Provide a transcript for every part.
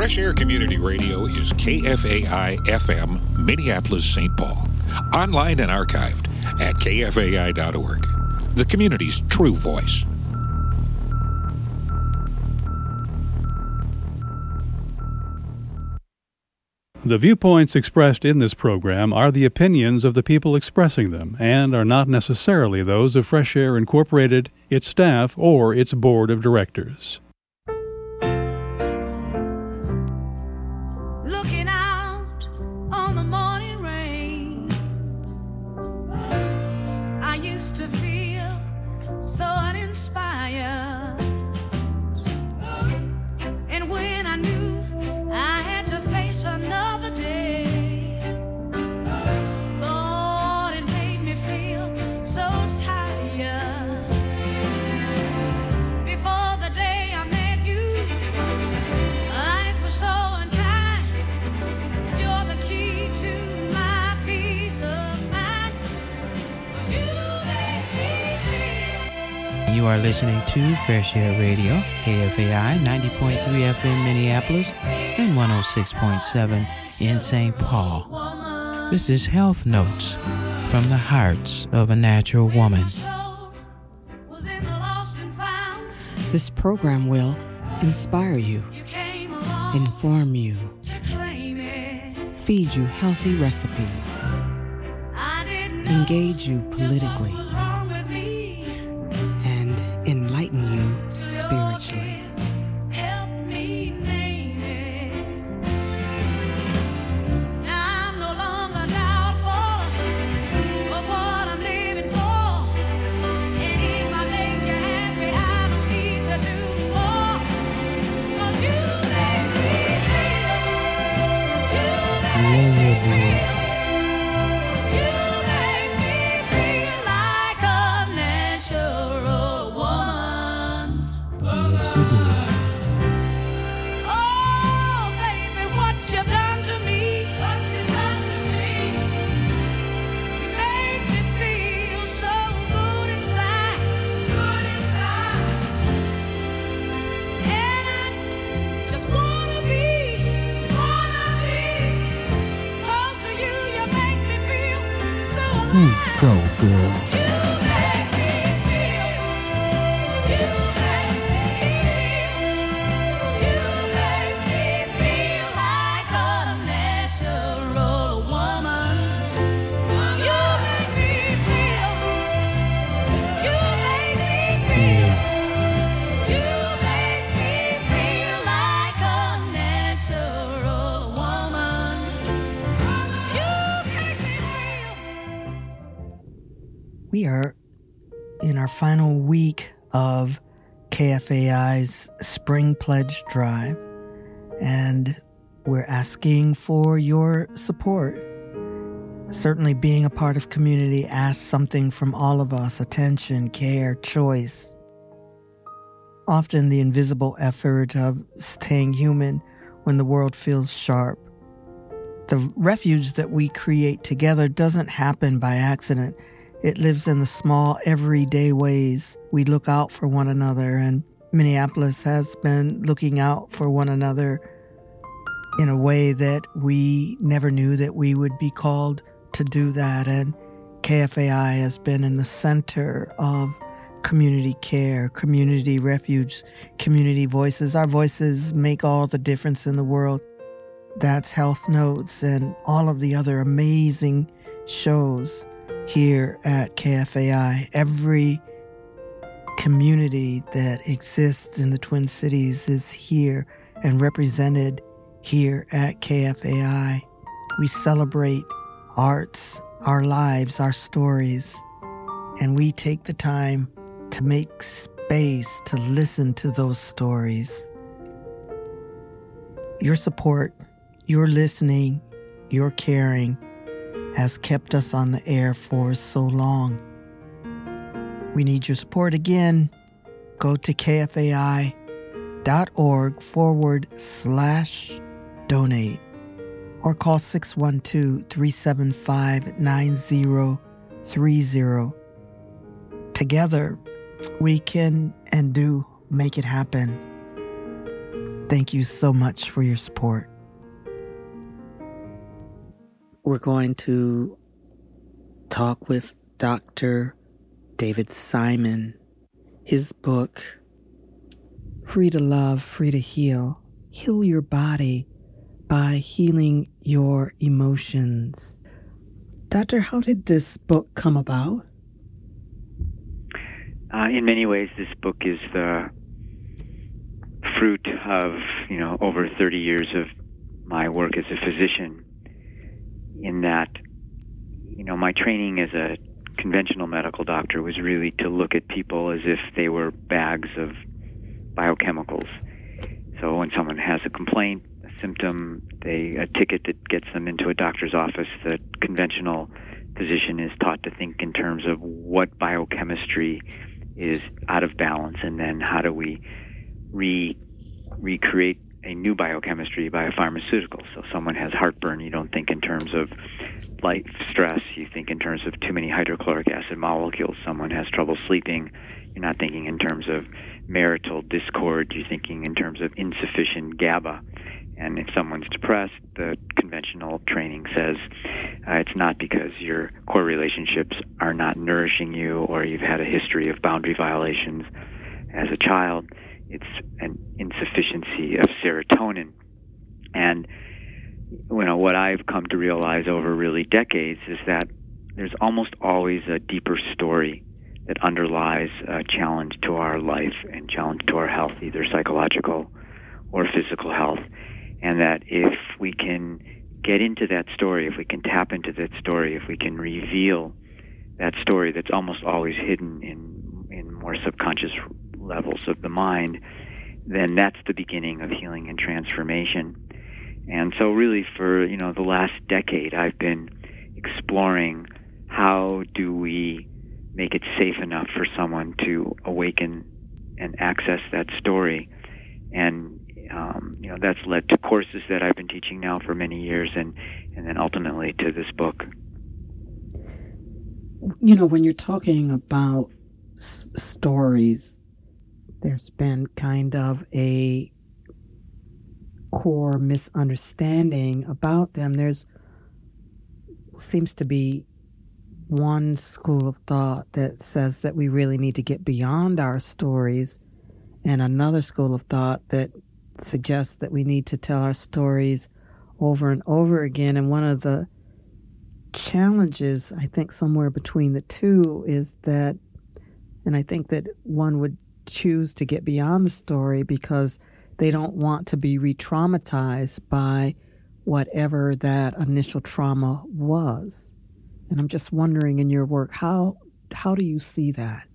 Fresh Air Community Radio is KFAI FM, Minneapolis, St. Paul. Online and archived at kfai.org. The community's true voice. The viewpoints expressed in this program are the opinions of the people expressing them and are not necessarily those of Fresh Air Incorporated, its staff, or its board of directors. Looking out on the morning rain, I used to feel so uninspired. And when I knew I had to face another day, Lord, it made me feel so tired. Before the day I met you, life was so unkind, and you're the key to my peace of mind. 'Cause you make me feel. You are listening to Fresh Air Radio, KFAI 90.3 FM Minneapolis and 106.7 in St. Paul. This is Health Notes from the Hearts of a Natural Woman. This program will inspire you, inform you, feed you healthy recipes, engage you politically, and enlighten you spiritually. Go, girl. We are in our final week of KFAI's Spring Pledge Drive, and we're asking for your support. Certainly being a part of community asks something from all of us: attention, care, choice. Often the invisible effort of staying human when the world feels sharp. The refuge that we create together doesn't happen by accident. It lives in the small, everyday ways we look out for one another, and Minneapolis has been looking out for one another in a way that we never knew that we would be called to do that, and KFAI has been in the center of community care, community refuge, community voices. Our voices make all the difference in the world. That's Health Notes and all of the other amazing shows here at KFAI. Every community that exists in the Twin Cities is here and represented here at KFAI. We celebrate arts, our lives, our stories, and we take the time to make space to listen to those stories. Your support, your listening, your caring has kept us on the air for so long. We need your support again. Go to kfai.org/donate or call 612-375-9030. Together, we can and do make it happen. Thank you so much for your support. We're going to talk with Dr. David Simon. His book, Free to Love, Free to Heal, Heal Your Body by Healing Your Emotions. Doctor, how did this book come about? In many ways, this book is the fruit of, over 30 years of my work as a physician, in that, my training as a conventional medical doctor was really to look at people as if they were bags of biochemicals. So when someone has a complaint, a symptom, a ticket that gets them into a doctor's office, the conventional physician is taught to think in terms of what biochemistry is out of balance, and then how do we recreate a new biochemistry by a pharmaceutical. So someone has heartburn, you don't think in terms of light stress, you think in terms of too many hydrochloric acid molecules. Someone has trouble sleeping, you're not thinking in terms of marital discord, you're thinking in terms of insufficient GABA. And if someone's depressed, the conventional training says it's not because your core relationships are not nourishing you or you've had a history of boundary violations as a child. It's an insufficiency of serotonin. And what I've come to realize over really decades is that there's almost always a deeper story that underlies a challenge to our life and challenge to our health, either psychological or physical health. And that if we can get into that story, if we can tap into that story, if we can reveal that story that's almost always hidden in more subconscious levels of the mind, then that's the beginning of healing and transformation. And so really for, the last decade, I've been exploring how do we make it safe enough for someone to awaken and access that story. And that's led to courses that I've been teaching now for many years, and then ultimately to this book. When you're talking about stories, there's been kind of a core misunderstanding about them. There's seems to be one school of thought that says that we really need to get beyond our stories, and another school of thought that suggests that we need to tell our stories over and over again. And one of the challenges, I think, somewhere between the two is that, and I think that one would choose to get beyond the story because they don't want to be re-traumatized by whatever that initial trauma was. And I'm just wondering, in your work, how do you see that?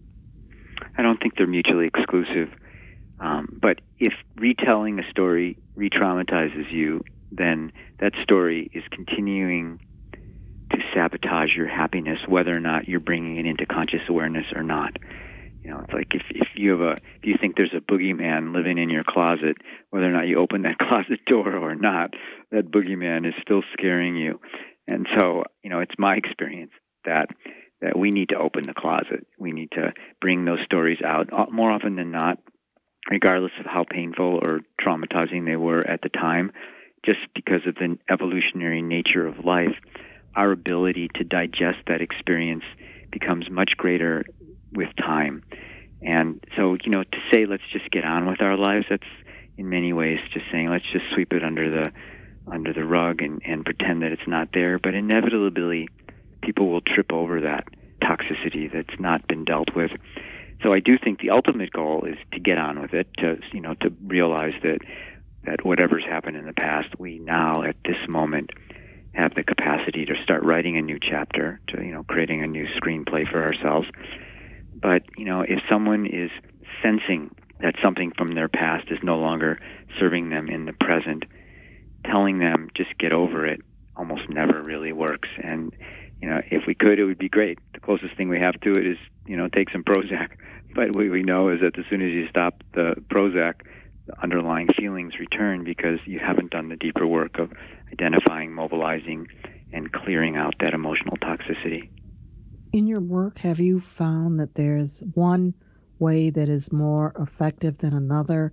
I don't think they're mutually exclusive. But if retelling a story re-traumatizes you, then that story is continuing to sabotage your happiness, whether or not you're bringing it into conscious awareness or not. It's like if you think there's a boogeyman living in your closet, whether or not you open that closet door or not, that boogeyman is still scaring you. And so, it's my experience that we need to open the closet. We need to bring those stories out more often than not, regardless of how painful or traumatizing they were at the time, just because of the evolutionary nature of life. Our ability to digest that experience becomes much greater with time. And so, to say, let's just get on with our lives, that's in many ways just saying, let's just sweep it under the rug and pretend that it's not there. But inevitably, people will trip over that toxicity that's not been dealt with. So I do think the ultimate goal is to get on with it, to realize that whatever's happened in the past, we now at this moment have the capacity to start writing a new chapter, to creating a new screenplay for ourselves. But if someone is sensing that something from their past is no longer serving them in the present, telling them just get over it almost never really works. And if we could, it would be great. The closest thing we have to it is take some Prozac. But what we know is that as soon as you stop the Prozac, the underlying feelings return because you haven't done the deeper work of identifying, mobilizing, and clearing out that emotional toxicity. In your work, have you found that there's one way that is more effective than another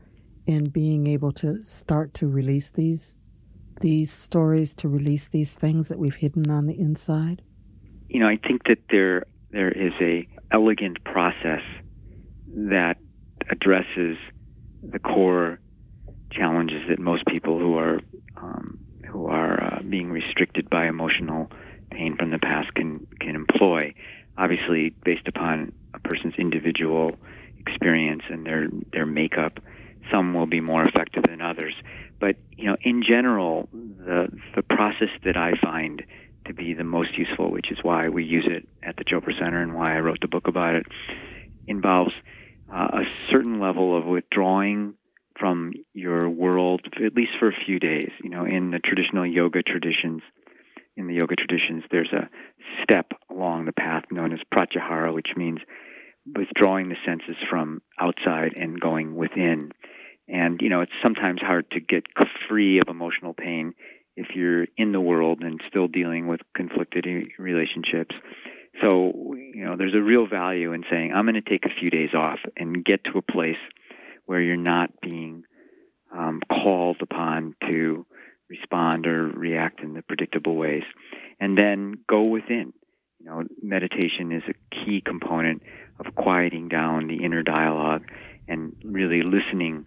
in being able to start to release these stories, to release these things that we've hidden on the inside? I think that there is a elegant process that addresses the core challenges that most people who are being restricted by emotional pain from the past can employ. Obviously, based upon a person's individual experience and their makeup, some will be more effective than others. But in general, the process that I find to be the most useful, which is why we use it at the Chopra Center and why I wrote the book about it, involves a certain level of withdrawing from your world, at least for a few days. In the traditional yoga traditions, there's a step along the path known as pratyahara, which means withdrawing the senses from outside and going within. And, it's sometimes hard to get free of emotional pain if you're in the world and still dealing with conflicted relationships. So, there's a real value in saying, I'm going to take a few days off and get to a place where you're not being called upon to respond or react in the predictable ways. And then go within. Meditation is a key component of quieting down the inner dialogue and really listening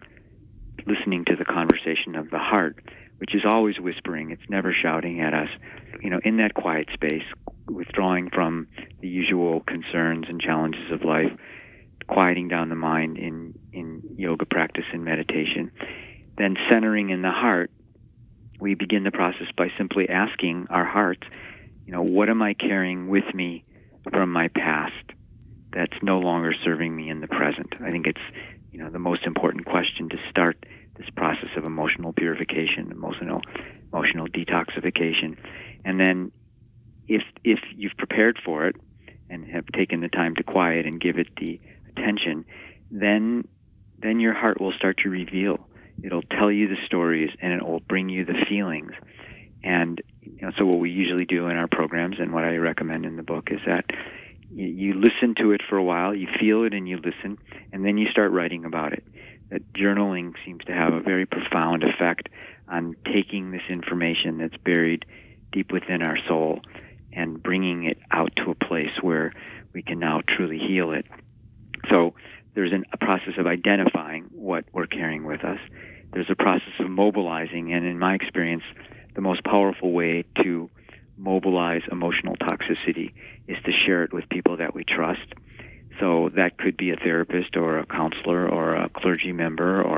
to the conversation of the heart, which is always whispering. It's never shouting at us. In that quiet space, withdrawing from the usual concerns and challenges of life, quieting down the mind in yoga practice and meditation, then centering in the heart, we begin the process by simply asking our hearts, what am I carrying with me from my past that's no longer serving me in the present? I think it's, the most important question to start this process of emotional purification, emotional detoxification. And then if you've prepared for it and have taken the time to quiet and give it the attention, then your heart will start to reveal. It'll tell you the stories and it will bring you the feelings. And so what we usually do in our programs and what I recommend in the book is that you listen to it for a while, you feel it and you listen, and then you start writing about it. That journaling seems to have a very profound effect on taking this information that's buried deep within our soul and bringing it out to a place where we can now truly heal it. So there's a process of identifying what we're carrying with us. There's a process of mobilizing, and in my experience, the most powerful way to mobilize emotional toxicity is to share it with people that we trust. So that could be a therapist or a counselor or a clergy member or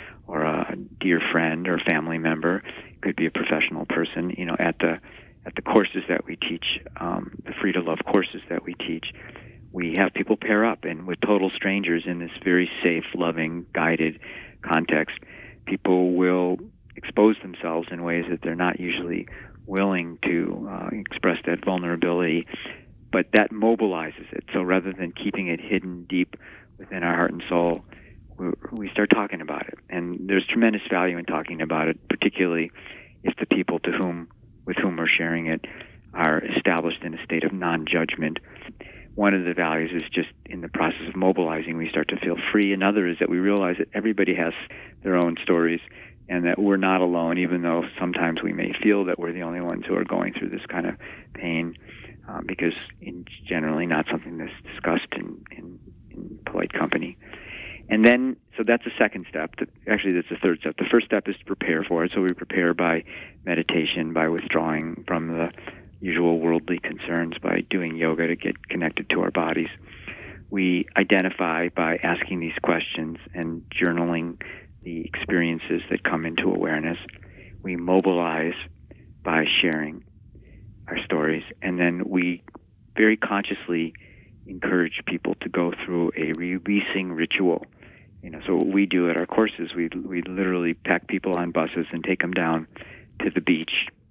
a dear friend or family member. It could be a professional person. At the courses that we teach, the Free to Love courses that we teach, we have people pair up, and with total strangers in this very safe, loving, guided context, people will expose themselves in ways that they're not usually willing to express that vulnerability, but that mobilizes it. So rather than keeping it hidden deep within our heart and soul, we start talking about it. And there's tremendous value in talking about it, particularly if the people with whom we're sharing it are established in a state of non-judgment. One of the values is just in the process of mobilizing, we start to feel free. Another is that we realize that everybody has their own stories and that we're not alone, even though sometimes we may feel that we're the only ones who are going through this kind of pain, because it's generally not something that's discussed in polite company. And then, so that's the second step. Actually, that's the third step. The first step is to prepare for it. So we prepare by meditation, by withdrawing from the usual worldly concerns, by doing yoga to get connected to our bodies. We identify by asking these questions and journaling the experiences that come into awareness. We mobilize by sharing our stories. And then we very consciously encourage people to go through a releasing ritual. So what we do at our courses, we literally pack people on buses and take them down to the beach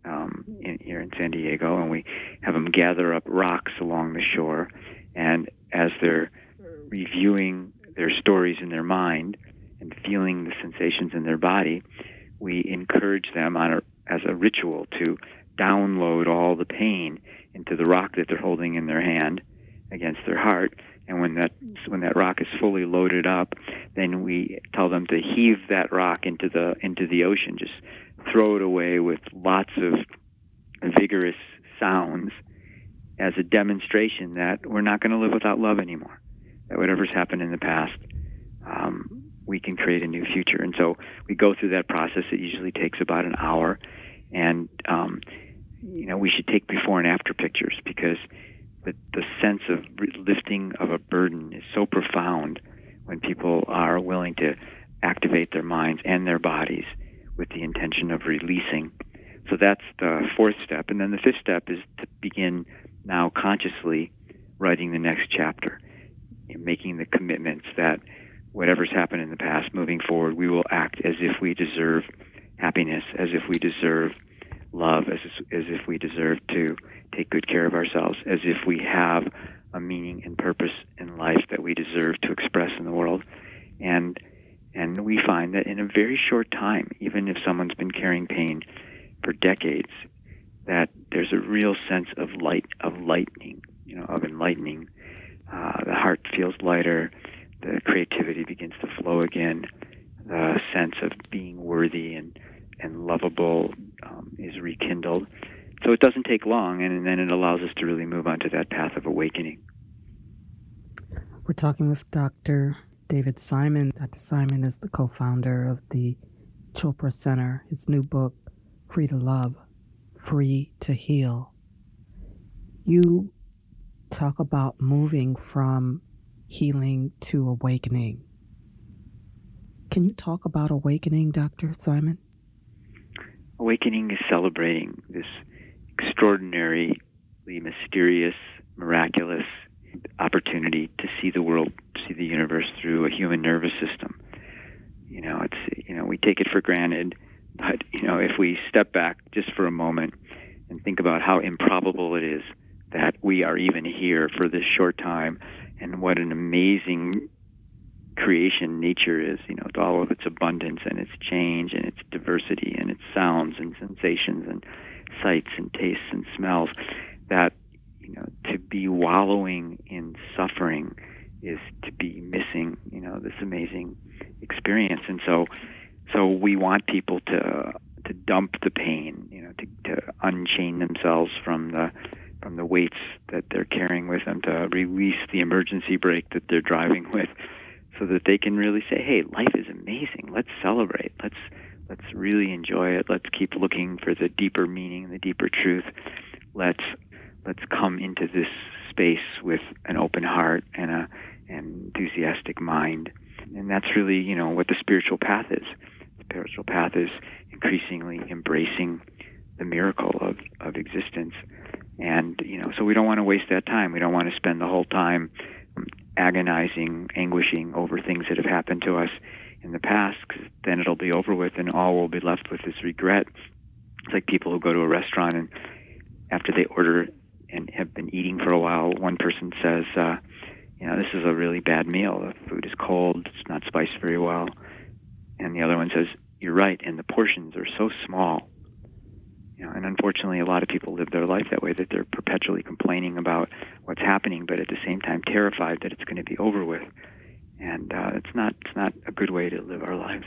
here in San Diego, and we have them gather up rocks along the shore. And as they're reviewing their stories in their mind and feeling the sensations in their body, we encourage them as a ritual to download all the pain into the rock that they're holding in their hand against their heart And when that rock is fully loaded up, then we tell them to heave that rock into the ocean. Just throw it away with lots of vigorous sounds as a demonstration that we're not going to live without love anymore. That whatever's happened in the past, we can create a new future. And so we go through that process. It usually takes about an hour. And, we should take before and after pictures, because the sense of lifting of a burden is so profound when people are willing to activate their minds and their bodies with the intention of releasing. So that's the fourth step. And then the fifth step is to begin now consciously writing the next chapter, making the commitments that whatever's happened in the past, moving forward, we will act as if we deserve happiness, as if we deserve love, as if we deserve to take good care of ourselves, as if we have a meaning and purpose in life that we deserve to express in the world. And we find that in a very short time, even if someone's been carrying pain for decades, that there's a real sense of enlightening. The heart feels lighter, the creativity begins to flow again, the sense of being worthy and lovable is rekindled. So it doesn't take long, and then it allows us to really move on to that path of awakening. We're talking with Dr. David Simon. Dr. Simon is the co-founder of the Chopra Center. His new book, Free to Love, Free to Heal. You talk about moving from healing to awakening. Can you talk about awakening, Dr. Simon? Awakening is celebrating this extraordinarily mysterious, miraculous opportunity to see the world, see the universe through a human nervous system. We take it for granted, but if we step back just for a moment and think about how improbable it is that we are even here for this short time, and what an amazing creation nature is, with all of its abundance and its change and its diversity and its sounds and sensations and sights and tastes and smells, that to be wallowing in suffering is to be missing this amazing experience. And so we want people to dump the pain, to unchain themselves from the weights that they're carrying with them, to release the emergency brake that they're driving with, so that they can really say, hey, life is amazing. Let's celebrate. Let's really enjoy it. Let's keep looking for the deeper meaning, the deeper truth. Let's come into this space with an open heart and an enthusiastic mind. And that's really, what the spiritual path is. The spiritual path is increasingly embracing the miracle of existence. And, so we don't want to waste that time. We don't want to spend the whole time agonizing, anguishing over things that have happened to us in the past, because then it'll be over with and all we'll be left with is regret. It's like people who go to a restaurant and after they order and have been eating for a while, one person says, this is a really bad meal. The food is cold. It's not spiced very well. And the other one says, you're right, and the portions are so small. And unfortunately, a lot of people live their life that way, that they're perpetually complaining about what's happening, but at the same time terrified that it's going to be over with. And it's not a good way to live our lives.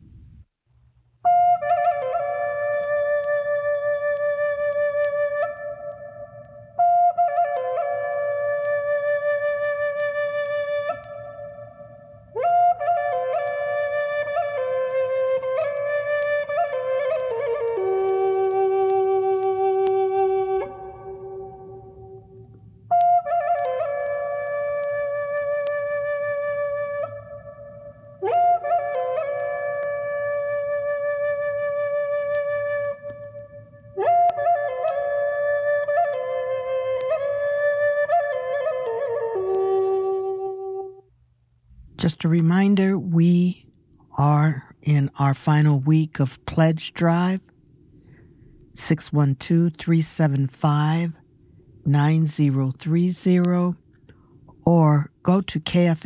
Just a reminder, we are in our final week of Pledge Drive, 612-375-9030, or go to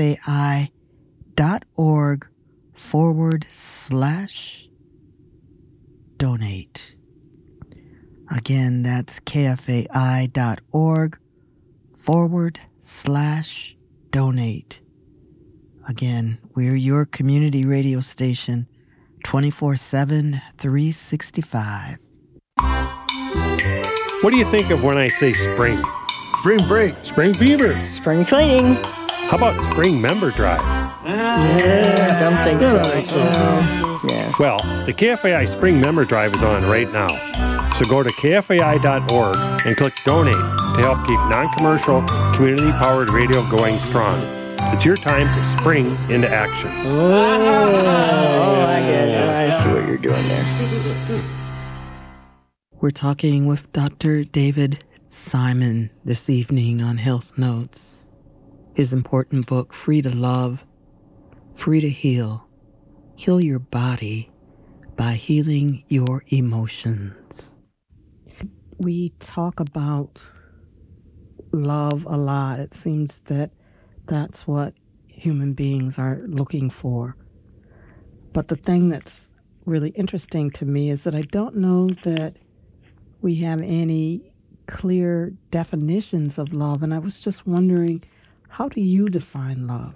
kfai.org/donate. Again, that's kfai.org/donate. donate. Again, we're your community radio station, 24/7, 365. What do you think of when I say spring? Spring break. Spring fever. Spring cleaning. How about spring member drive? Don't think so. Yeah. Well, the KFAI Spring Member Drive is on right now. So go to kfai.org and click Donate to help keep non-commercial, community-powered radio going strong. It's your time to spring into action. Oh, I get it. I see what you're doing there. We're talking with Dr. David Simon this evening on Health Notes. His important book, Free to Love, Free to Heal. Heal your body by healing your emotions. We talk about love a lot. It seems that that's what human beings are looking for. But the thing that's really interesting to me is that I don't know that we have any clear definitions of love. And I was just wondering, how do you define love?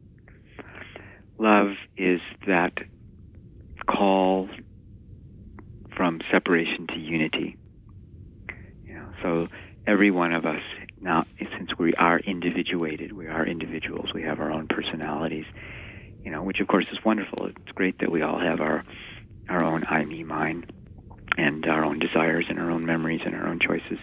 Love is that call from separation to unity. So every one of us now, since we are individuated, we are individuals, we have our own personalities, which of course is wonderful. It's great that we all have our own I, me, mine, and our own desires and our own memories and our own choices.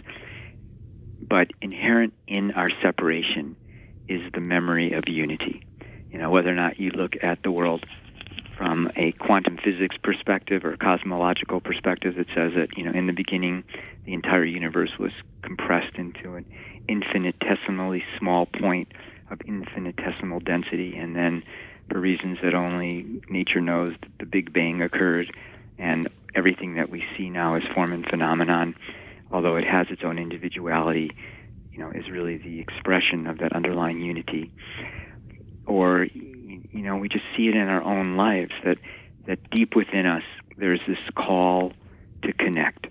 But inherent in our separation is the memory of unity. Whether or not you look at the world from a quantum physics perspective or a cosmological perspective that says that, in the beginning, the entire universe was compressed into an infinitesimally small point of infinitesimal density, and then for reasons that only nature knows, the Big Bang occurred, and everything that we see now as form and phenomenon, although it has its own individuality, is really the expression of that underlying unity. Or, we just see it in our own lives, that deep within us, there's this call to connect.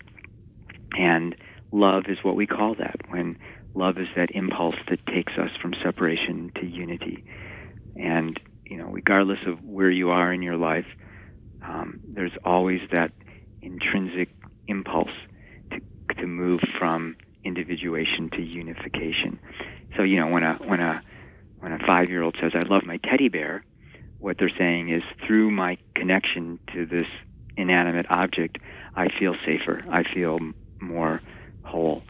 And love is what we call that, when love is that impulse that takes us from separation to unity. And, regardless of where you are in your life, there's always that intrinsic impulse to move from individuation to unification. So, when a 5-year-old says, "I love my teddy bear," what they're saying is, through my connection to this inanimate object, I feel safer. I feel more whole.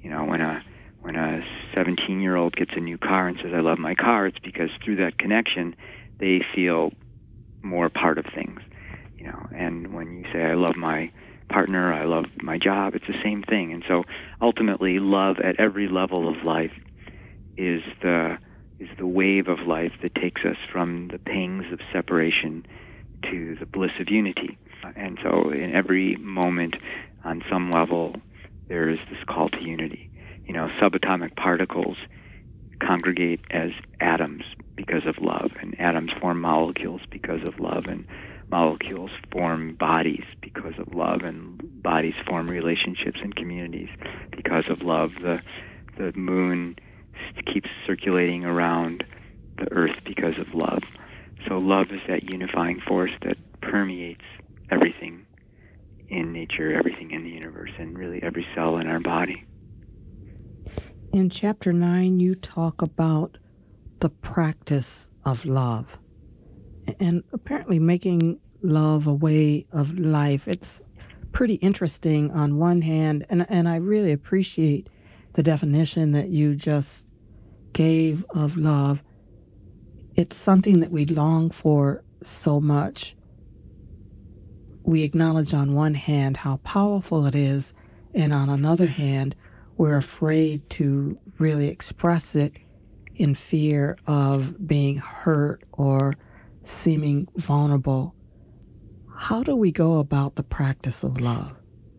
When a 17-year-old gets a new car and says, "I love my car," it's because through that connection, they feel more part of things. And when you say, "I love my partner, I love my job," it's the same thing. And so ultimately, love at every level of life is the wave of life that takes us from the pangs of separation to the bliss of unity. And so in every moment, on some level, there is this call to unity. Subatomic particles congregate as atoms because of love, and atoms form molecules because of love, and molecules form bodies because of love, and bodies form relationships and communities because of love. The moon keeps circulating around the earth because of love. So love is that unifying force that permeates everything in nature, everything in the universe, and really every cell in our body. In Chapter 9, you talk about the practice of love and apparently making love a way of life. It's pretty interesting on one hand, and I really appreciate the definition that you just gave of love. It's something that we long for so much. We acknowledge on one hand how powerful it is, and on another hand, we're afraid to really express it in fear of being hurt or seeming vulnerable. How do we go about the practice of love?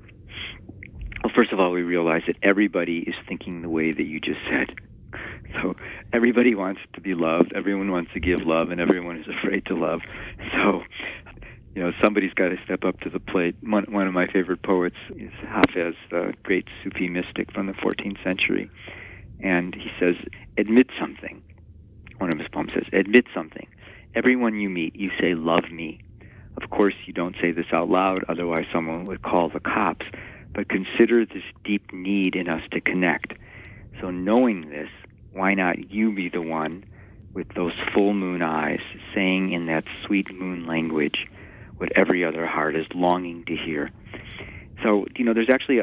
Well, first of all, we realize that everybody is thinking the way that you just said. So everybody wants to be loved, everyone wants to give love, and everyone is afraid to love. So, somebody's got to step up to the plate. One of my favorite poets is Hafez, the great Sufi mystic from the 14th century. And he says, admit something. one of his poems says, admit something. Everyone you meet, you say, love me. Of course, you don't say this out loud, otherwise someone would call the cops. But consider this deep need in us to connect. So knowing this, why not you be the one with those full moon eyes saying in that sweet moon language what every other heart is longing to hear? So, there's actually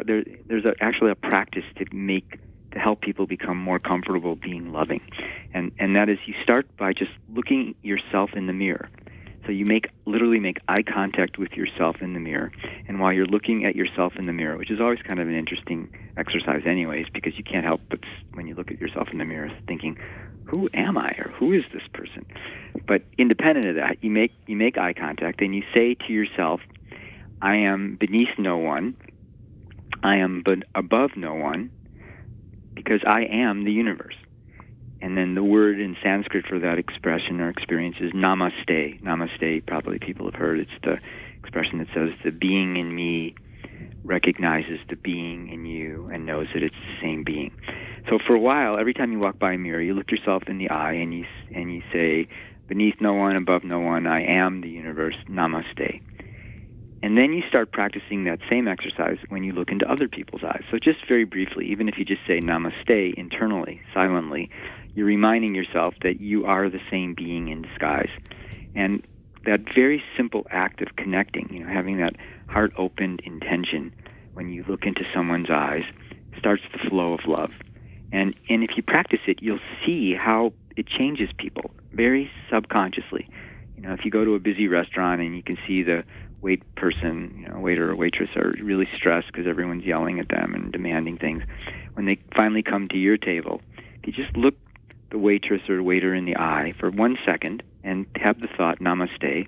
a practice to help people become more comfortable being loving. And that is, you start by just looking yourself in the mirror. So you literally make eye contact with yourself in the mirror. And while you're looking at yourself in the mirror, which is always kind of an interesting exercise anyways, because you can't help but, when you look at yourself in the mirror, thinking, who am I, or who is this person? But independent of that, you make eye contact and you say to yourself, I am beneath no one, I am but above no one, because I am the universe. And then the word in Sanskrit for that expression or experience is namaste. Namaste, probably people have heard. It's the expression that says the being in me recognizes the being in you and knows that it's the same being. So for a while, every time you walk by a mirror, you look yourself in the eye and you say, beneath no one, above no one, I am the universe, namaste. And then you start practicing that same exercise when you look into other people's eyes. So just very briefly, even if you just say namaste internally, silently, you're reminding yourself that you are the same being in disguise. And that very simple act of connecting, having that heart-opened intention when you look into someone's eyes, starts the flow of love. And if you practice it, you'll see how it changes people very subconsciously. If you go to a busy restaurant and you can see the waiter or waitress are really stressed because everyone's yelling at them and demanding things. When they finally come to your table, if you just look the waitress or waiter in the eye for 1 second and have the thought, namaste,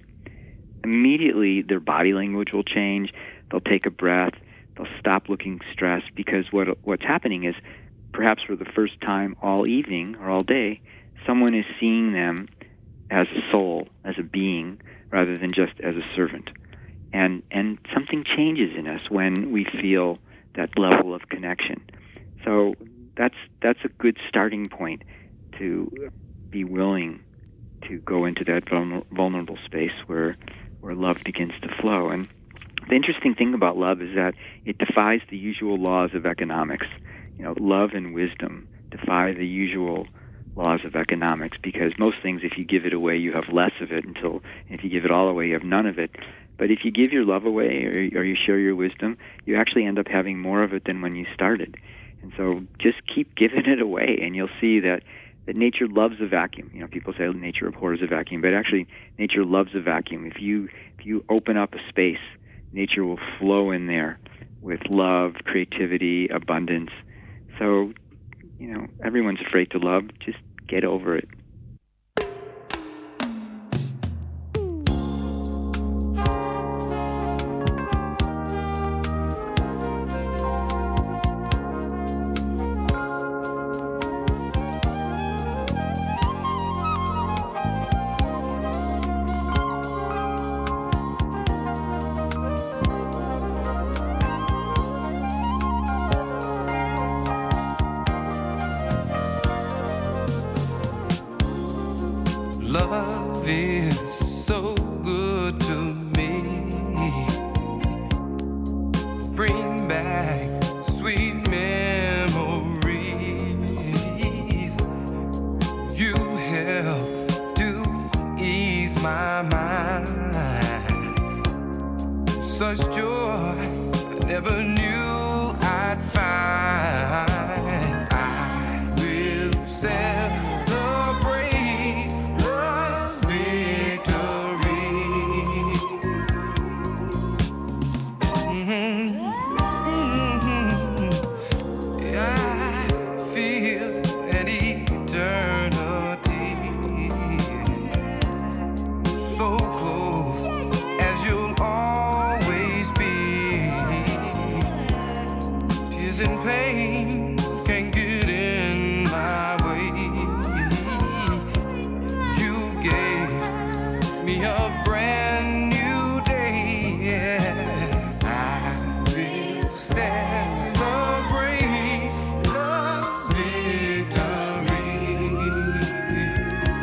immediately their body language will change. They'll take a breath. They'll stop looking stressed, because what's happening is, perhaps for the first time all evening or all day, someone is seeing them as a soul, as a being, rather than just as a servant. And something changes in us when we feel that level of connection. So that's a good starting point to be willing to go into that vulnerable space where love begins to flow. And the interesting thing about love is that it defies the usual laws of economics. Love and wisdom defy the usual laws of economics, because most things, if you give it away, you have less of it, if you give it all away, you have none of it. But if you give your love away or you share your wisdom, you actually end up having more of it than when you started. And so just keep giving it away, and you'll see that nature loves a vacuum. People say nature abhors a vacuum, but actually nature loves a vacuum. If you open up a space, nature will flow in there with love, creativity, abundance. So, everyone's afraid to love. Just get over it. Love is so good to me. Bring back sweet memories. You help to ease my mind. Such joy I never knew I'd find. I will celebrate and pain can't get in my way. You gave me a brand new day. Yeah. I will celebrate love's victory.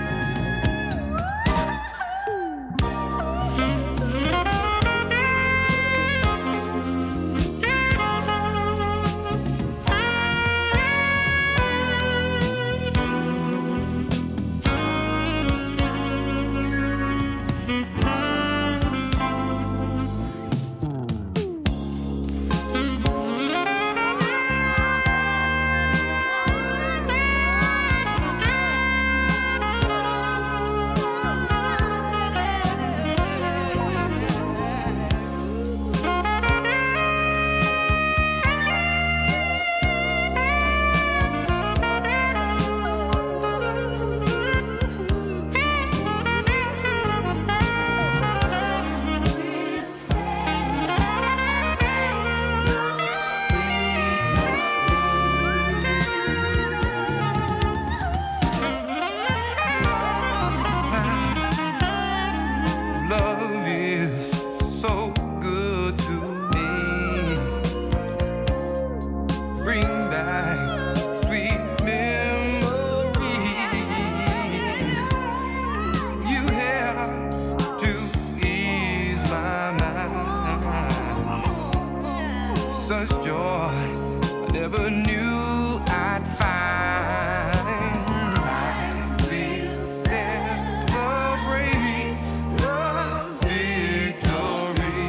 such joy I never knew I'd find. I will celebrate the victory.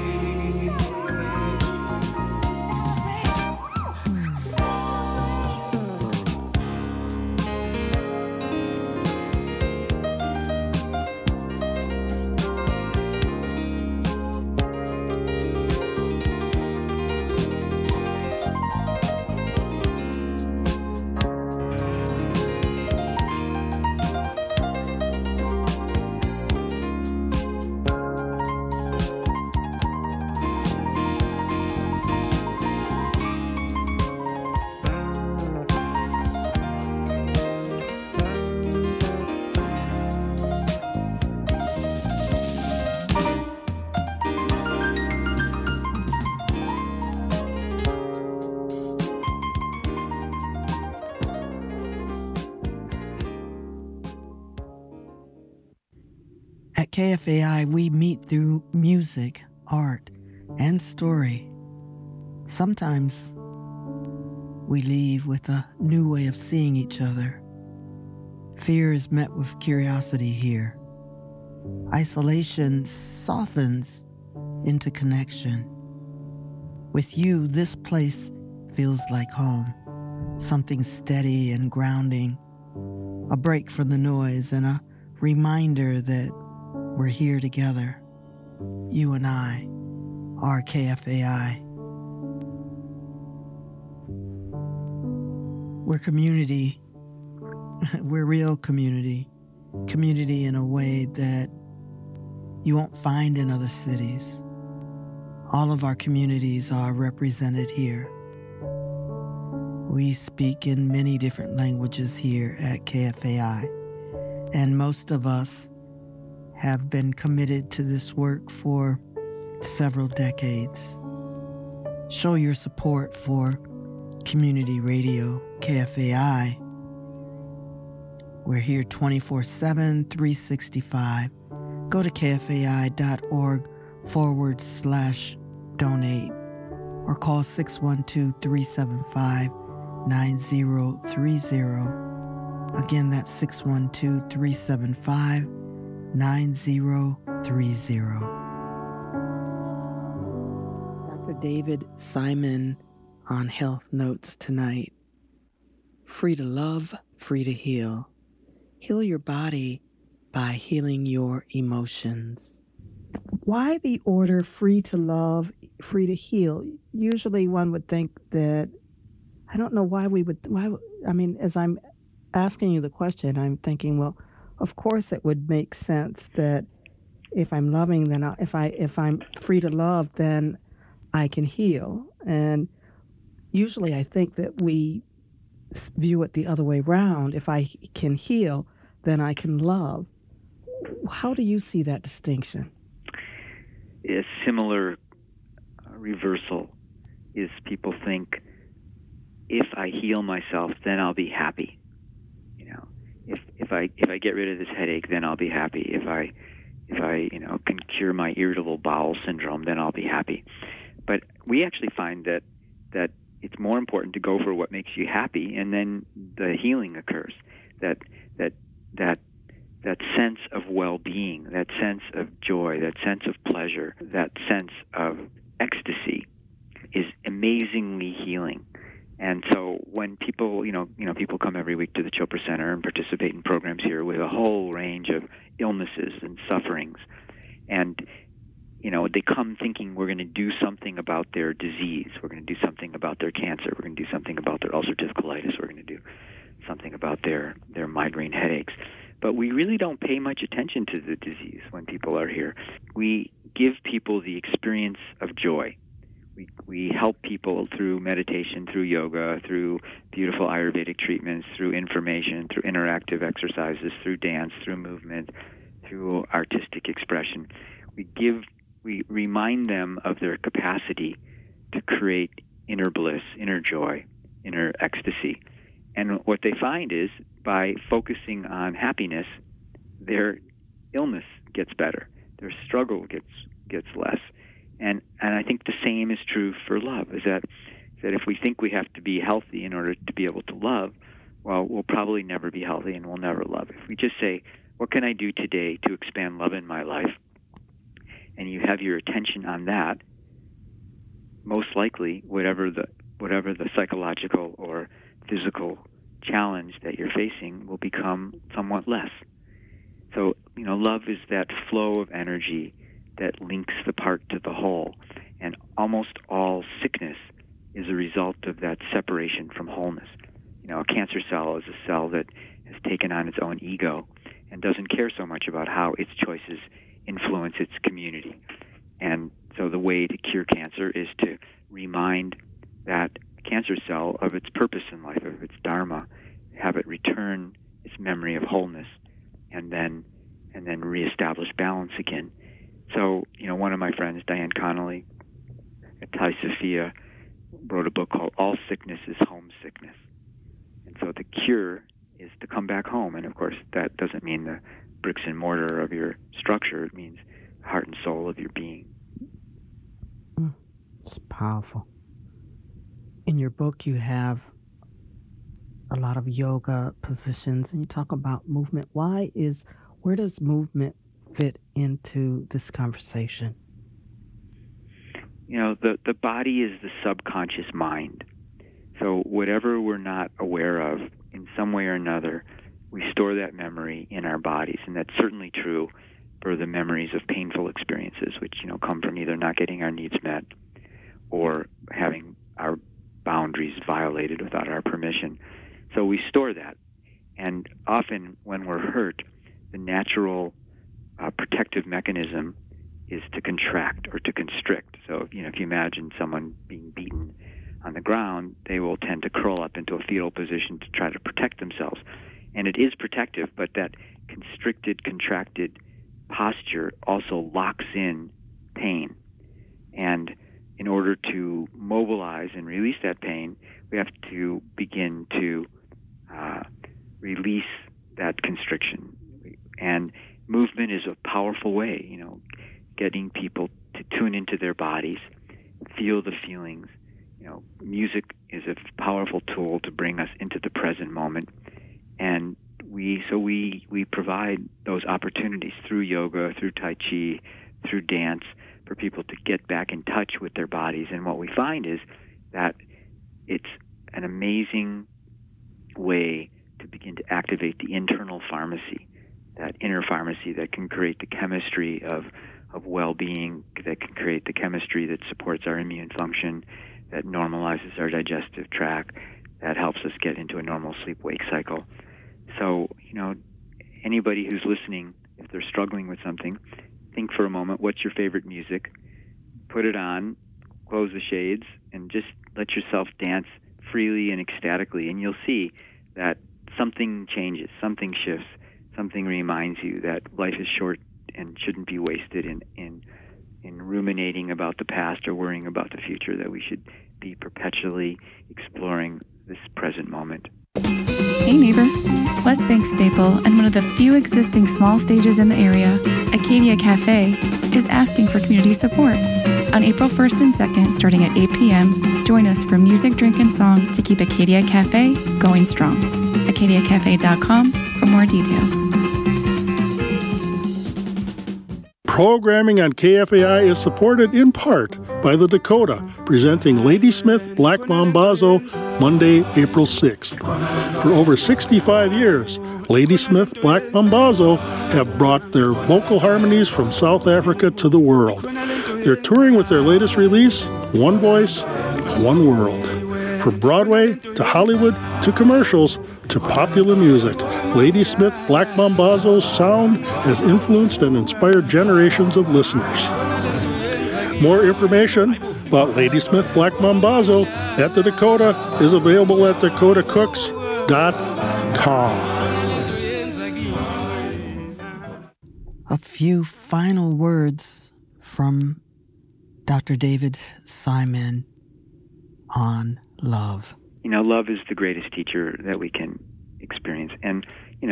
At KFAI, we meet through music, art, and story. Sometimes we leave with a new way of seeing each other. Fear is met with curiosity here. Isolation softens into connection. With you, this place feels like home, something steady and grounding, a break from the noise and a reminder that we're here together. You and I are KFAI. We're community. We're real community. Community in a way that you won't find in other cities. All of our communities are represented here. We speak in many different languages here at KFAI, and most of us have been committed to this work for several decades. Show your support for community radio, KFAI. We're here 24/7, 365. Go to kfai.org/donate or call 612-375-9030. Again, that's 612-375-9030. Dr. David Simon on Health Notes tonight. Free to love, free to heal. Heal your body by healing your emotions. Why the order free to love, free to heal? Usually one would think that, I don't know why as I'm asking you the question, I'm thinking, well, of course it would make sense that if I'm loving, then if I'm free to love, then I can heal. And usually I think that we view it the other way around. If I can heal, then I can love. How do you see that distinction? A similar reversal is people think, if I heal myself, then I'll be happy. You know, if I get rid of this headache, then I'll be happy. If I can cure my irritable bowel syndrome, then I'll be happy. But we actually find that it's more important to go for what makes you happy, and then the healing occurs. That sense of well-being, that sense of joy, that sense of pleasure, that sense of ecstasy is amazingly healing. And so when people, people come every week to the Chopra Center and participate in programs here with a whole range of illnesses and sufferings, and they come thinking we're going to do something about their disease, we're going to do something about their cancer, we're going to do something about their ulcerative colitis, we're going to do something about their migraine headaches. But we really don't pay much attention to the disease when people are here. We give people the experience of joy. We help people through meditation, through yoga, through beautiful Ayurvedic treatments, through information, through interactive exercises, through dance, through movement, through artistic expression. We remind them of their capacity to create inner bliss, inner joy, inner ecstasy. And what they find is, by focusing on happiness, their illness gets better, their struggle gets less. And I think the same is true for love, is that if we think we have to be healthy in order to be able to love, well, we'll probably never be healthy and we'll never love. If we just say, what can I do today to expand love in my life? And you have your attention on that, most likely, whatever the psychological or physical challenge that you're facing will become somewhat less. So, love is that flow of energy that links the part to the whole. And almost all sickness is a result of that separation from wholeness. A cancer cell is a cell that has taken on its own ego and doesn't care so much about how its choices influence its community. And so the way to cure cancer is to remind that cancer cell of its purpose in life, of its dharma, have it return its memory of wholeness, and then reestablish balance again. So, one of my friends, Diane Connolly at Thai Sophia, wrote a book called All Sickness is Homesickness. And so the cure is to come back home. And of course, that doesn't mean the bricks and mortar of your structure. It means the heart and soul of your being. It's powerful. In your book, you have a lot of yoga positions, and you talk about movement. Where does movement fit into this conversation? The body is the subconscious mind. So whatever we're not aware of, in some way or another, we store that memory in our bodies. And that's certainly true for the memories of painful experiences, which, come from either not getting our needs met or having our boundaries violated without our permission. So we store that. And often when we're hurt, the natural protective mechanism is to contract or to constrict. So, if you imagine someone being beaten on the ground, they will tend to curl up into a fetal position to try to protect themselves. And it is protective, but that constricted, contracted posture also locks in pain. And in order to mobilize and release that pain, we have to begin to release that constriction. And movement is a powerful way, getting people to tune into their bodies, feel the feelings. Music is a powerful tool to bring us into the present moment. And we provide those opportunities through yoga, through Tai Chi, through dance, for people to get back in touch with their bodies. And what we find is that it's an amazing way to begin to activate the internal pharmacy, that inner pharmacy that can create the chemistry of well-being, that can create the chemistry that supports our immune function, that normalizes our digestive tract, that helps us get into a normal sleep-wake cycle. So, anybody who's listening, if they're struggling with something, think for a moment, what's your favorite music? Put it on, close the shades, and just let yourself dance freely and ecstatically, and you'll see that something changes, something shifts, something reminds you that life is short and shouldn't be wasted in ruminating about the past or worrying about the future, that we should be perpetually exploring this present moment. Hey neighbor, West Bank staple and one of the few existing small stages in the area, Acadia Cafe, is asking for community support. On April 1st and 2nd, starting at 8 p.m., join us for music, drink, and song to keep Acadia Cafe going strong. AcadiaCafe.com for more details. Programming on KFAI is supported in part by The Dakota, presenting Ladysmith Black Mambazo Monday, April 6th. For over 65 years, Ladysmith Black Mambazo have brought their vocal harmonies from South Africa to the world. They're touring with their latest release, One Voice, One World. From Broadway to Hollywood to commercials to popular music, Ladysmith Black Mambazo's sound has influenced and inspired generations of listeners. More information about Ladysmith Black Mambazo at the Dakota is available at dakotacooks.com. A few final words from Dr. David Simon on love. Love is the greatest teacher that we can experience. And,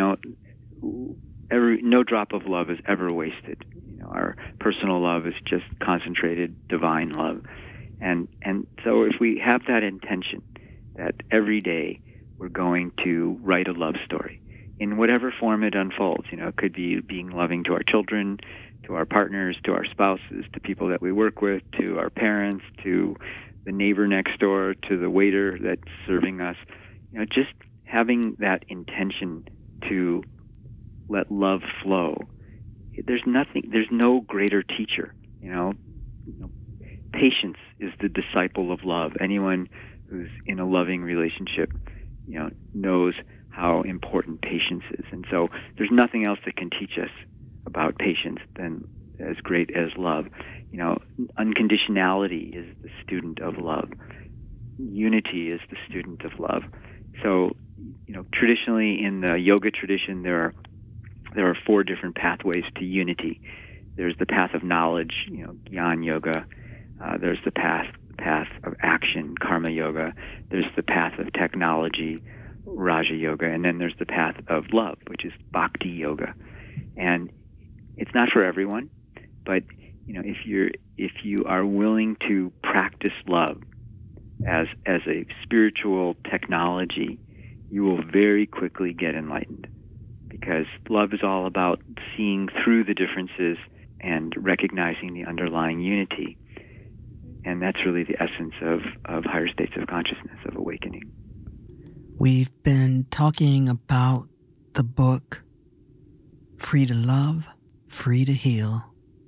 no drop of love is ever wasted. Our personal love is just concentrated divine love. And so if we have that intention that every day we're going to write a love story in whatever form it unfolds, it could be being loving to our children, to our partners, to our spouses, to people that we work with, to our parents, to the neighbor next door, to the waiter that's serving us. Just having that intention to let love flow. There's no greater teacher. Patience is the disciple of love. Anyone who's in a loving relationship, knows how important patience is. And so there's nothing else that can teach us about patience than as great as love. Unconditionality is the student of love. Unity is the student of love. So, traditionally in the yoga tradition, there are 4 different pathways to unity. There's the path of knowledge, Jnana Yoga. There's the path of action, Karma Yoga. There's the path of technology, Raja Yoga, and then there's the path of love, which is Bhakti Yoga. And it's not for everyone, but if you are willing to practice love as a spiritual technology, you will very quickly get enlightened, because love is all about seeing through the differences and recognizing the underlying unity. And that's really the essence of higher states of consciousness, of awakening. We've been talking about the book, Free to Love, Free to Heal.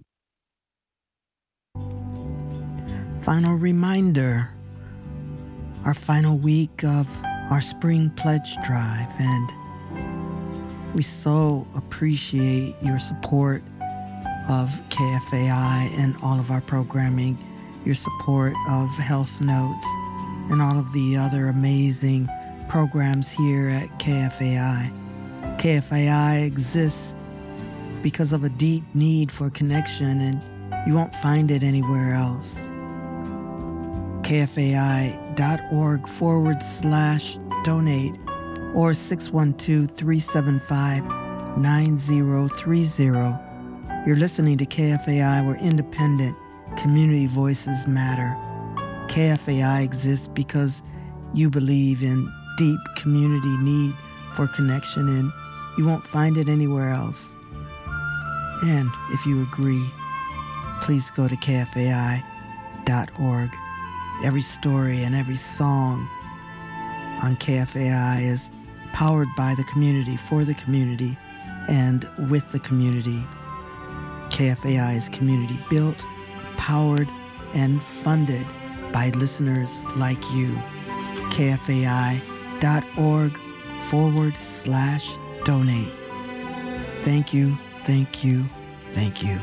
Final reminder, our final week of our Spring Pledge Drive, and we so appreciate your support of KFAI and all of our programming, your support of Health Notes, and all of the other amazing programs here at KFAI. KFAI exists because of a deep need for connection, and you won't find it anywhere else. KFAI.org/donate or 612-375-9030. You're listening to KFAI, where independent community voices matter. KFAI exists because you believe in deep community need for connection, and you won't find it anywhere else. And if you agree, please go to KFAI.org. Every story and every song on KFAI is powered by the community, for the community, and with the community. KFAI is community built, powered, and funded by listeners like you. KFAI.org/donate. Thank you, thank you, thank you.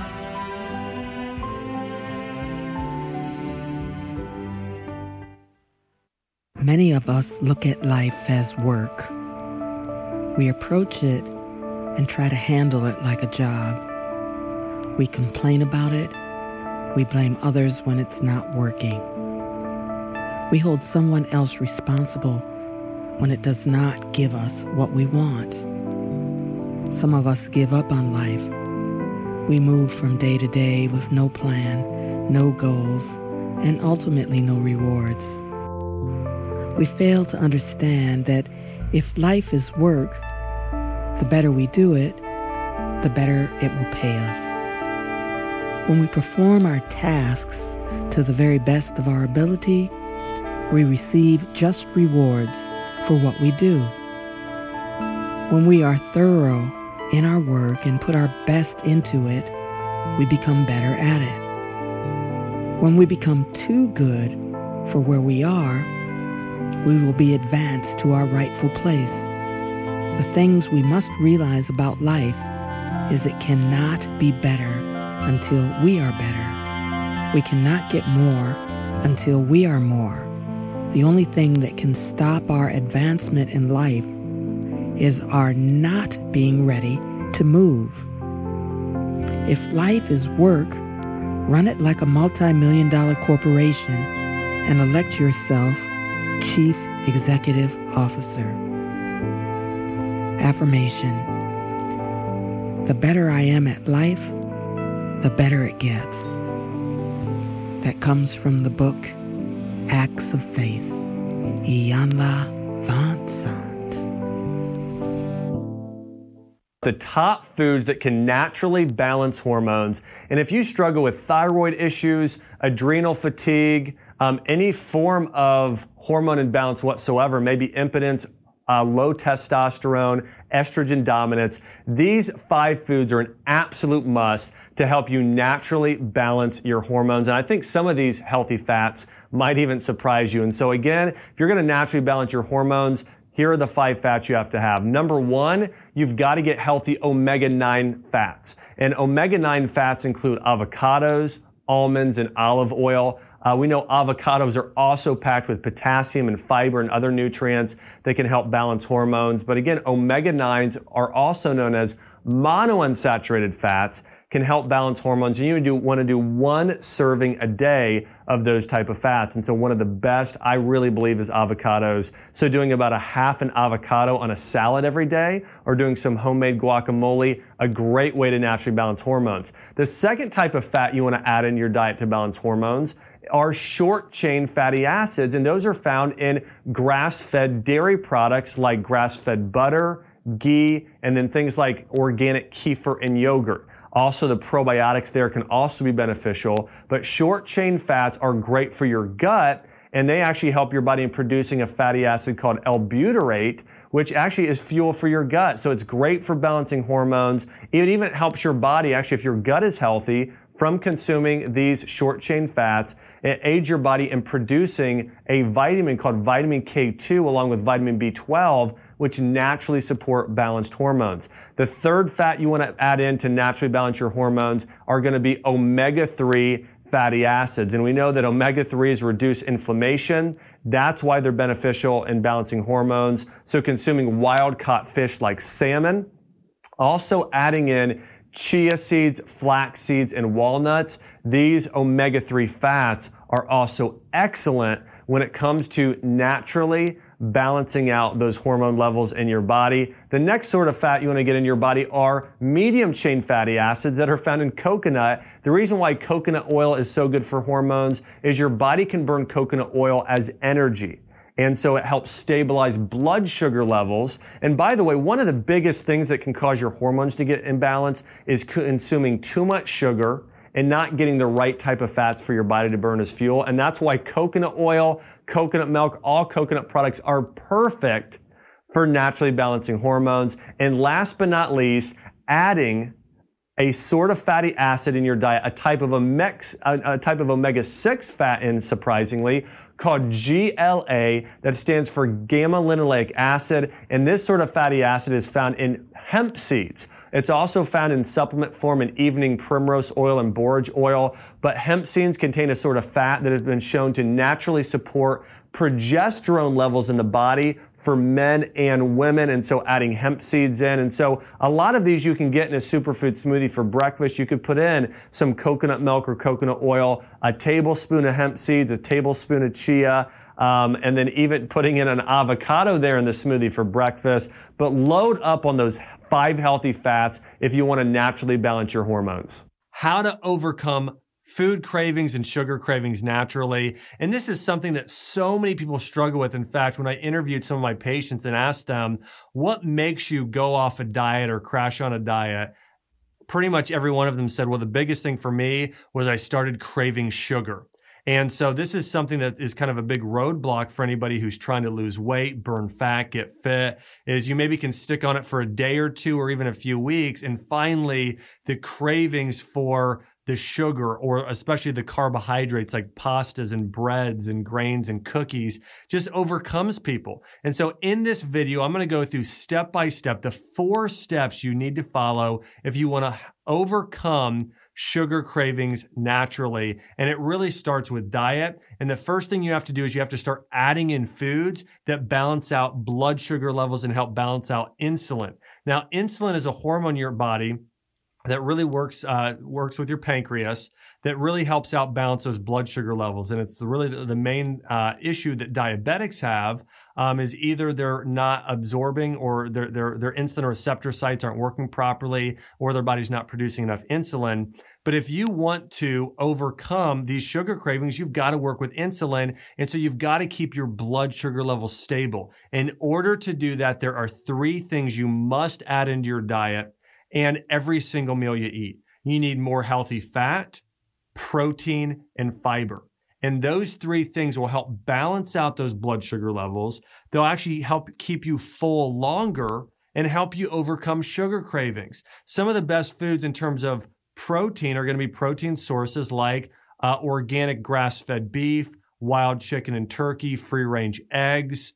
Many of us look at life as work. We approach it and try to handle it like a job. We complain about it. We blame others when it's not working. We hold someone else responsible when it does not give us what we want. Some of us give up on life. We move from day to day with no plan, no goals, and ultimately no rewards. We fail to understand that if life is work, the better we do it, the better it will pay us. When we perform our tasks to the very best of our ability, we receive just rewards for what we do. When we are thorough in our work and put our best into it, we become better at it. When we become too good for where we are, we will be advanced to our rightful place. The things we must realize about life is it cannot be better until we are better. We cannot get more until we are more. The only thing that can stop our advancement in life is our not being ready to move. If life is work, run it like a multi-million-dollar corporation and elect yourself Chief Executive Officer. Affirmation. The better I am at life, the better it gets. that comes from the book Acts of Faith. Iyanla Vanzant. The top foods that can naturally balance hormones. And if you struggle with thyroid issues, adrenal fatigue, any form of hormone imbalance whatsoever, maybe impotence, low testosterone, estrogen dominance, these 5 foods are an absolute must to help you naturally balance your hormones. And I think some of these healthy fats might even surprise you. And so again, if you're going to naturally balance your hormones, here are the 5 fats you have to have. Number 1, you've got to get healthy omega-9 fats. And omega-9 fats include avocados, almonds, and olive oil. We know avocados are also packed with potassium and fiber and other nutrients that can help balance hormones. But again, omega-9s are also known as monounsaturated fats, can help balance hormones. And you want to do 1 serving a day of those type of fats. And so one of the best, I really believe, is avocados. So doing about a half an avocado on a salad every day or doing some homemade guacamole, a great way to naturally balance hormones. The second type of fat you want to add in your diet to balance hormones are short-chain fatty acids, and those are found in grass-fed dairy products like grass-fed butter, ghee, and then things like organic kefir and yogurt. Also, the probiotics there can also be beneficial, but short-chain fats are great for your gut, and they actually help your body in producing a fatty acid called L-butyrate, which actually is fuel for your gut. So it's great for balancing hormones. It even helps your body, actually, if your gut is healthy, from consuming these short-chain fats. It aids your body in producing a vitamin called vitamin K2 along with vitamin B12, which naturally support balanced hormones. The third fat you want to add in to naturally balance your hormones are going to be omega-3 fatty acids. And we know that omega-3s reduce inflammation. That's why they're beneficial in balancing hormones. So consuming wild-caught fish like salmon, also adding in chia seeds, flax seeds, and walnuts. These omega-3 fats are also excellent when it comes to naturally balancing out those hormone levels in your body. The next sort of fat you want to get in your body are medium-chain fatty acids that are found in coconut. The reason why coconut oil is so good for hormones is your body can burn coconut oil as energy. And so it helps stabilize blood sugar levels. And by the way, one of the biggest things that can cause your hormones to get imbalanced is consuming too much sugar and not getting the right type of fats for your body to burn as fuel. And that's why coconut oil, coconut milk, all coconut products are perfect for naturally balancing hormones. And last but not least, adding a sort of fatty acid in your diet, a type of omega-6 fat in, surprisingly, called GLA, that stands for gamma-linoleic acid. And this sort of fatty acid is found in hemp seeds. It's also found in supplement form in evening primrose oil and borage oil. But hemp seeds contain a sort of fat that has been shown to naturally support progesterone levels in the body for men and women, and so adding hemp seeds in. And so a lot of these you can get in a superfood smoothie for breakfast. You could put in some coconut milk or coconut oil, a tablespoon of hemp seeds, a tablespoon of chia, and then even putting in an avocado there in the smoothie for breakfast. But load up on those 5 healthy fats if you want to naturally balance your hormones. How to overcome food cravings and sugar cravings naturally. And this is something that so many people struggle with. In fact, when I interviewed some of my patients and asked them, what makes you go off a diet or crash on a diet? Pretty much every one of them said, well, the biggest thing for me was I started craving sugar. And so this is something that is kind of a big roadblock for anybody who's trying to lose weight, burn fat, get fit, is you maybe can stick on it for a day or two or even a few weeks. And finally, the cravings for the sugar, or especially the carbohydrates like pastas and breads and grains and cookies, just overcomes people. And so in this video, I'm going to go through step by step the 4 steps you need to follow if you want to overcome sugar cravings naturally. And it really starts with diet. And the first thing you have to do is you have to start adding in foods that balance out blood sugar levels and help balance out insulin. Now, insulin is a hormone in your body that really works with your pancreas, that really helps out balance those blood sugar levels. And it's really the main issue that diabetics have is either they're not absorbing, or their insulin receptor sites aren't working properly, or their body's not producing enough insulin. But if you want to overcome these sugar cravings, you've got to work with insulin. And so you've got to keep your blood sugar levels stable. In order to do that, there are 3 things you must add into your diet and every single meal you eat. You need more healthy fat, protein, and fiber. And those 3 things will help balance out those blood sugar levels. They'll actually help keep you full longer and help you overcome sugar cravings. Some of the best foods in terms of protein are going to be protein sources like organic grass-fed beef, wild chicken and turkey, free-range eggs,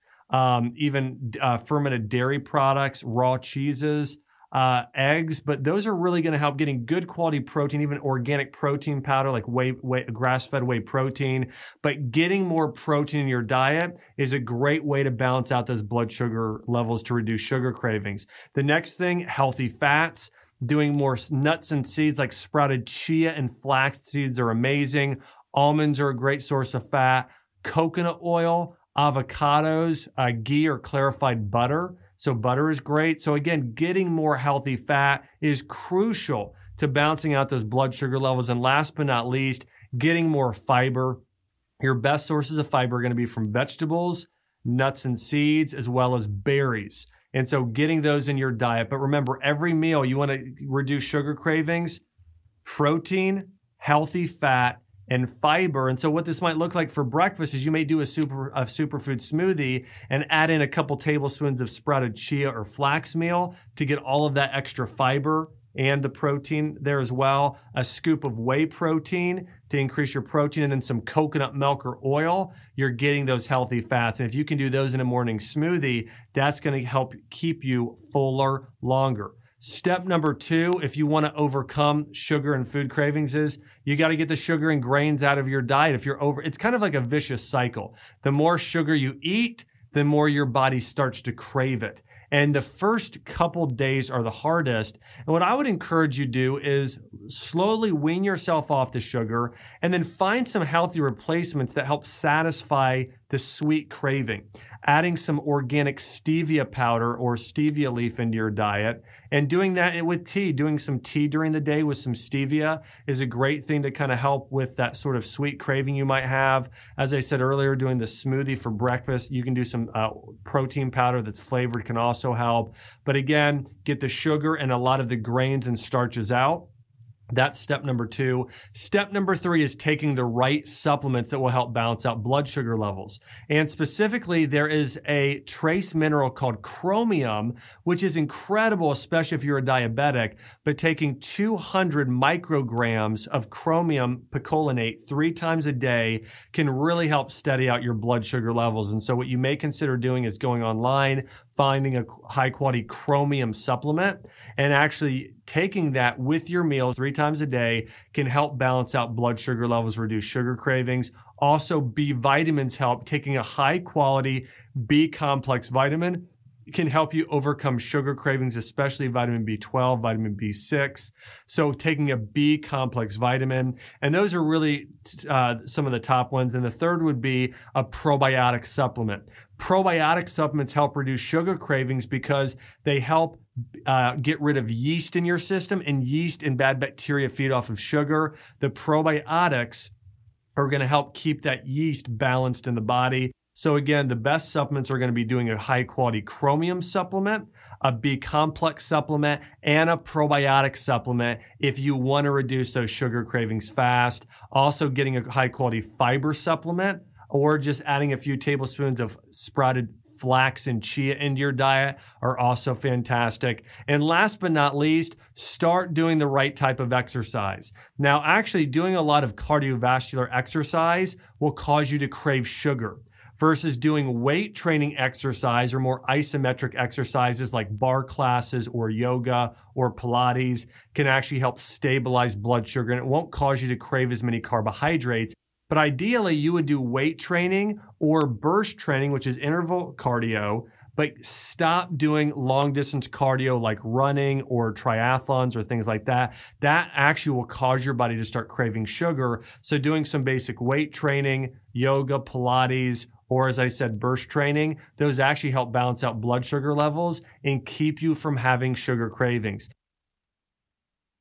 even fermented dairy products, raw cheeses, eggs. But those are really going to help getting good quality protein, even organic protein powder like grass-fed whey protein. But getting more protein in your diet is a great way to balance out those blood sugar levels to reduce sugar cravings. The next thing, healthy fats. Doing more nuts and seeds like sprouted chia and flax seeds are amazing. Almonds are a great source of fat. Coconut oil, avocados, ghee or clarified butter. So butter is great. So again, getting more healthy fat is crucial to balancing out those blood sugar levels. And last but not least, getting more fiber. Your best sources of fiber are going to be from vegetables, nuts and seeds, as well as berries. And so getting those in your diet. But remember, every meal you want to reduce sugar cravings, protein, healthy fat, and fiber. And so what this might look like for breakfast is you may do a superfood smoothie and add in a couple tablespoons of sprouted chia or flax meal to get all of that extra fiber and the protein there as well. A scoop of whey protein to increase your protein, and then some coconut milk or oil. You're getting those healthy fats. And if you can do those in a morning smoothie, that's going to help keep you fuller longer. Step number 2, if you want to overcome sugar and food cravings, is you got to get the sugar and grains out of your diet. If you're it's kind of like a vicious cycle. The more sugar you eat, the more your body starts to crave it. And the first couple days are the hardest. And what I would encourage you to do is slowly wean yourself off the sugar and then find some healthy replacements that help satisfy the sweet craving. Adding some organic stevia powder or stevia leaf into your diet and doing that with tea. Doing some tea during the day with some stevia is a great thing to kind of help with that sort of sweet craving you might have. As I said earlier, doing the smoothie for breakfast, you can do some protein powder that's flavored can also help. But again, get the sugar and a lot of the grains and starches out. That's step number 2. Step number 3 is taking the right supplements that will help balance out blood sugar levels. And specifically, there is a trace mineral called chromium, which is incredible, especially if you're a diabetic. But taking 200 micrograms of chromium picolinate 3 times a day can really help steady out your blood sugar levels. And so what you may consider doing is going online, finding a high-quality chromium supplement, and actually taking that with your meals 3 times a day can help balance out blood sugar levels, reduce sugar cravings. Also, B vitamins help. Taking a high-quality B complex vitamin can help you overcome sugar cravings, especially vitamin B12, vitamin B6. So taking a B complex vitamin, and those are really some of the top ones. And the third would be a probiotic supplement. Probiotic supplements help reduce sugar cravings because they help get rid of yeast in your system, and yeast and bad bacteria feed off of sugar. The probiotics are going to help keep that yeast balanced in the body. So again, the best supplements are going to be doing a high quality chromium supplement, a B complex supplement, and a probiotic supplement if you want to reduce those sugar cravings fast. Also getting a high quality fiber supplement, or just adding a few tablespoons of sprouted flax and chia into your diet are also fantastic. And last but not least, start doing the right type of exercise. Now, actually doing a lot of cardiovascular exercise will cause you to crave sugar, versus doing weight training exercise or more isometric exercises like bar classes or yoga or Pilates can actually help stabilize blood sugar, and it won't cause you to crave as many carbohydrates. But ideally, you would do weight training or burst training, which is interval cardio, but stop doing long distance cardio like running or triathlons or things like that. That actually will cause your body to start craving sugar. So doing some basic weight training, yoga, Pilates, or as I said, burst training, those actually help balance out blood sugar levels and keep you from having sugar cravings.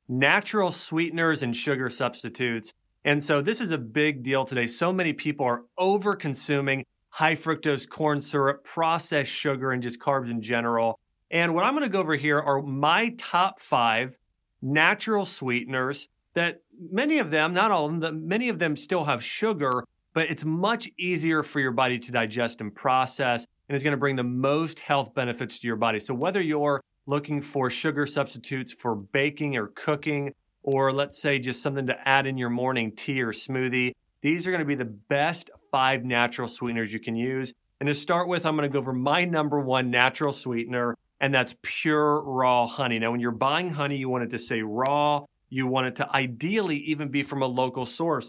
natural sweeteners and sugar substitutes. And so this is a big deal today. So many people are over-consuming high fructose corn syrup, processed sugar, and just carbs in general. And what I'm going to go over here are my top 5 natural sweeteners that many of them, not all of them, many of them still have sugar, but it's much easier for your body to digest and process, and is going to bring the most health benefits to your body. So whether you're looking for sugar substitutes for baking or cooking, or let's say just something to add in your morning tea or smoothie, these are going to be the best 5 natural sweeteners you can use. And to start with, I'm going to go over my number 1 natural sweetener, and that's pure raw honey. Now, when you're buying honey, you want it to say raw. You want it to ideally even be from a local source.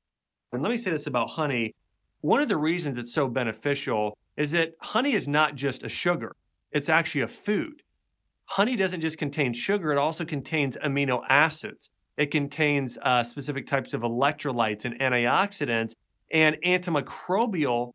And let me say this about honey. One of the reasons it's so beneficial is that honey is not just a sugar. It's actually a food. Honey doesn't just contain sugar. It also contains amino acids. It contains specific types of electrolytes and antioxidants and antimicrobial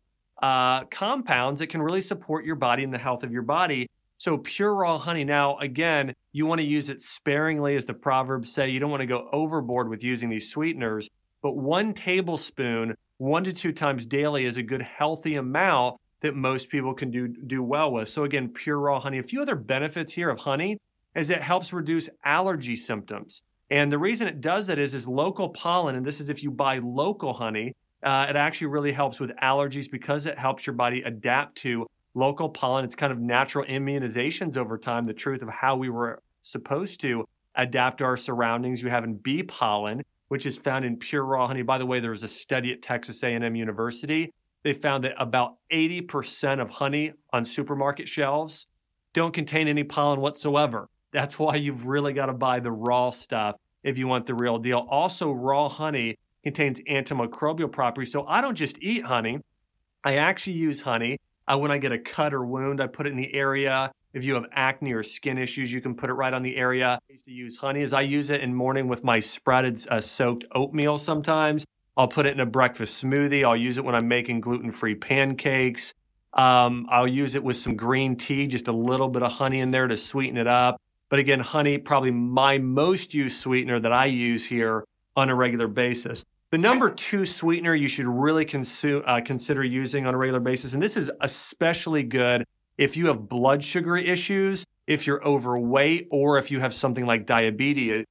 compounds that can really support your body and the health of your body. So pure raw honey. Now, again, you want to use it sparingly, as the Proverbs say. You don't want to go overboard with using these sweeteners. But 1 tablespoon, 1 to 2 times daily is a good healthy amount that most people can do well with. So again, pure raw honey. A few other benefits here of honey is it helps reduce allergy symptoms. And the reason it does that is local pollen, and this is if you buy local honey, it actually really helps with allergies because it helps your body adapt to local pollen. It's kind of natural immunizations over time, the truth of how we were supposed to adapt our surroundings. You have in bee pollen, which is found in pure raw honey. By the way, there was a study at Texas A&M University. They found that about 80% of honey on supermarket shelves don't contain any pollen whatsoever. That's why you've really got to buy the raw stuff if you want the real deal. Also, raw honey contains antimicrobial properties. So I don't just eat honey. I actually use honey. When I get a cut or wound, I put it in the area. If you have acne or skin issues, you can put it right on the area. I used to use honey as I use it in the morning with my sprouted soaked oatmeal sometimes. I'll put it in a breakfast smoothie. I'll use it when I'm making gluten-free pancakes. I'll use it with some green tea, just a little bit of honey in there to sweeten it up. But again, honey, probably my most used sweetener that I use here on a regular basis. The number 2 sweetener you should really consider using on a regular basis, and this is especially good if you have blood sugar issues, if you're overweight, or if you have something like diabetes,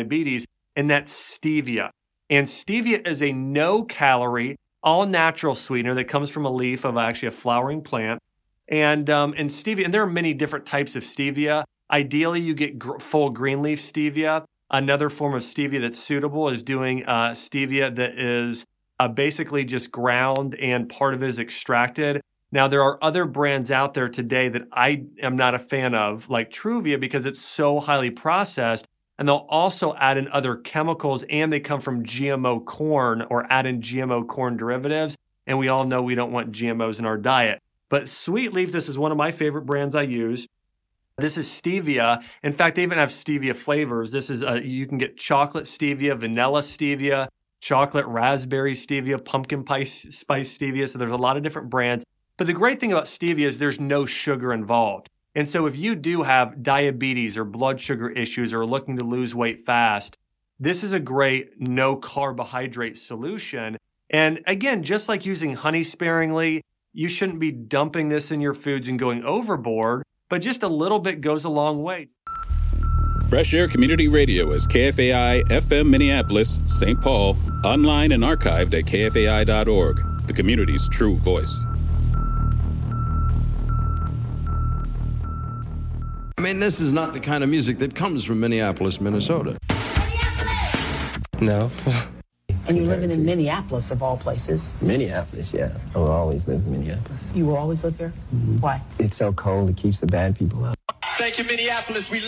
and that's stevia. And stevia is a no-calorie, all-natural sweetener that comes from a leaf of actually a flowering plant. And stevia, and there are many different types of stevia. Ideally, you get full green leaf stevia. Another form of stevia that's suitable is doing stevia that is basically just ground and part of it is extracted. Now, there are other brands out there today that I am not a fan of, like Truvia, because it's so highly processed. And they'll also add in other chemicals, and they come from GMO corn or add in GMO corn derivatives. And we all know we don't want GMOs in our diet. But Sweet Leaf, this is one of my favorite brands I use. This is stevia. In fact, they even have stevia flavors. This is you can get chocolate stevia, vanilla stevia, chocolate raspberry stevia, pumpkin spice stevia. So there's a lot of different brands. But the great thing about stevia is there's no sugar involved. And so if you do have diabetes or blood sugar issues or are looking to lose weight fast, this is a great no carbohydrate solution. And again, just like using honey sparingly, you shouldn't be dumping this in your foods and going overboard, but just a little bit goes a long way. Fresh Air Community Radio is KFAI FM Minneapolis, St. Paul, online and archived at kfai.org, the community's true voice. I mean, this is not the kind of music that comes from Minneapolis, Minnesota. No. And you're living in Minneapolis, of all places. Minneapolis, yeah. I will always live in Minneapolis. You will always live here? Mm-hmm. Why? It's so cold, it keeps the bad people out. Thank you, Minneapolis. We